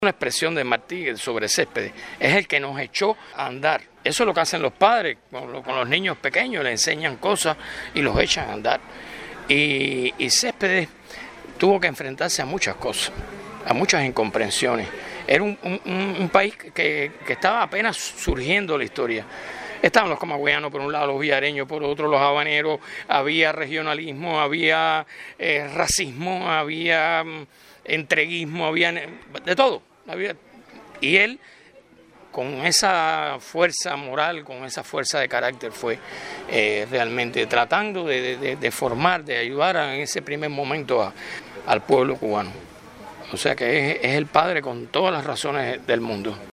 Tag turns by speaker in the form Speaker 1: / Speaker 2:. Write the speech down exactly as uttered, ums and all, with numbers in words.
Speaker 1: Una expresión de Martí sobre Céspedes, es el que nos echó a andar. Eso es lo que hacen los padres con los, con los niños pequeños, les enseñan cosas y los echan a andar. Y, y Céspedes tuvo que enfrentarse a muchas cosas, a muchas incomprensiones. Era un, un, un país que, que estaba apenas surgiendo la historia. Estaban los camagüeyanos por un lado, los villareños por otro, los habaneros, había regionalismo, había eh, racismo, había um, entreguismo, había de todo. Había, y él, con esa fuerza moral, con esa fuerza de carácter, fue eh, realmente tratando de, de, de formar, de ayudar a, en ese primer momento a, al pueblo cubano. O sea que es, es el padre con todas las razones del mundo.